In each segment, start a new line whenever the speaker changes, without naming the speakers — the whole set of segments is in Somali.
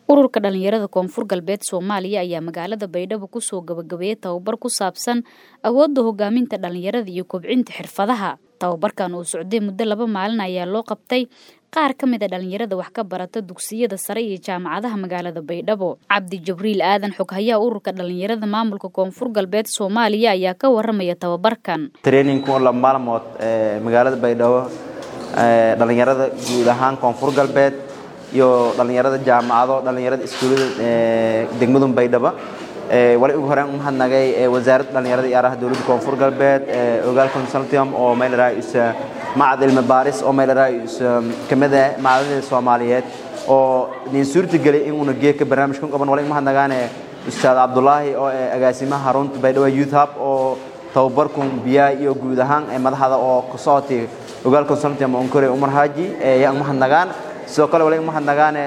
ururka dhalinyarada Koonfur Galbeed Soomaaliya ayaa magaalada Baydhabo ku soo gabagabeeyay tababar ku saabsan awoodda hogaaminta dhalinyarada iyo kobcinta xirfadaha. Tababarkan oo socday muddo 2 maalin ayaa loo qabtay qaar ka mid ah dhalinyarada wax ka barata dugsiyada sare iyo jaamacadaha magaalada Baydhabo. Cabdi Jibriil Aadan xoghayaha ururka dhalinyarada maamulka Koonfur Galbeed Soomaaliya ayaa ka waramaya tababarkan.
Training ku la maalmood magaalada Baydhabo dhalinyarada guud ahaan Koonfur Galbeed iyo dhalinyarada jaamacado dhalinyarada iskuulada degmada Baydhabo wali ugu horaan u mahadnaqay wasaaradda dhalinyarada iyo araha dawladda Koonfur Galbeed ogaal consultium oo meel raayis معهد المبارس أو ميل رئيس كمدة معهد الصوماليات أو نسورة جلي إنه نجيك برنامج كم قبل ولا ما هنجانا أستاذ عبد الله أو أجاسمه هارون بيدوا يوث هاب أو توبركم بيا يوجودهان ماذا هذا أو قصاتي وقال كونسلتيم أنكره عمر حاجي يا ما هنجانا سوكال ولا ما هنجانا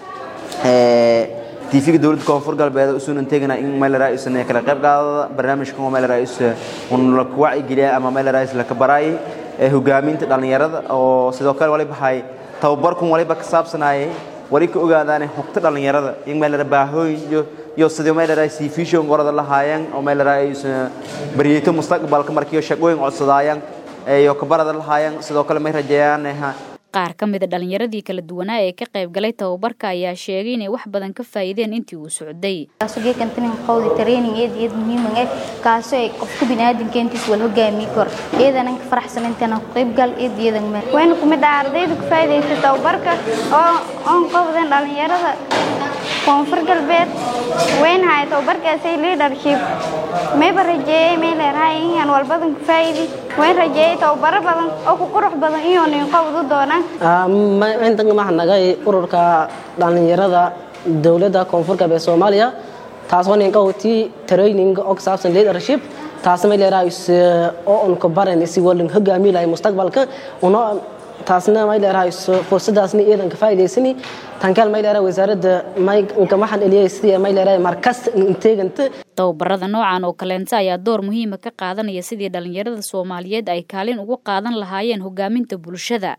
تيفيك دولة كونفور قلبه أصلا نتجنا إن ميل رئيس نكرة قبل برنامج كم ميل رئيس ونلقوا إجراء أما ميل رئيس لكبراي hogaaminta dhalinyarada oo sidoo kale wali baxay tababarku wali ba ka saabsanay wali ka ogaadaan xogta dhalinyarada in meel la baahooyin iyo sidoo meel la vision qorada lahaayeen oo meel raayis bariyada mustaqbalka markii shaqooyin codsadayaan iyo ka barada lahaayeen sidoo kale may rajayaan
qaar ka mid ah dhalinyaradii kala duwanaa ee ka qayb galay tababarka ayaa sheegay inay wax badan ka faa'iideen intii uu socday.
Asugee kantin qowdi training ee muhiim ah kaasoo ay qofka bini'aadamka intiis wal hogaami kor eedan ka faraxsan intaan qayb gal eedan ma waan ku mid ardaydu ka faa'iideystay tababarka oo aan qowdan dhalinyarada Koonfur Galbeed وين هاي توبرك أسي leadership ما برجع ما لهاي إن والبدن كفايدي وين رجع توبر بدن أو كروح بدن إيون ينقبض دونا
ما أنت ما حنا جاي أورك dhalinyarada dawladda Koonfur Galbeed Soomaaliya taasoo ninka training oo ka saabsan leadership taas ma leeyahay oo on ka baran si walin hogaamiye mustaqbalka una taasna ma leeyahay fursadaasni eedan ka faa'iideysani tan kale ma leeyahay wasaaradda ma ka maxan eliyay sidii ma leeyahay markas inteeganta
tababarada noocan oo kaleenta ayaa door muhiim ah ka qaadanaya sidii dhalinyarada Soomaaliyeed ay kaalin ugu qaadan lahaayeen hogaaminta bulshada.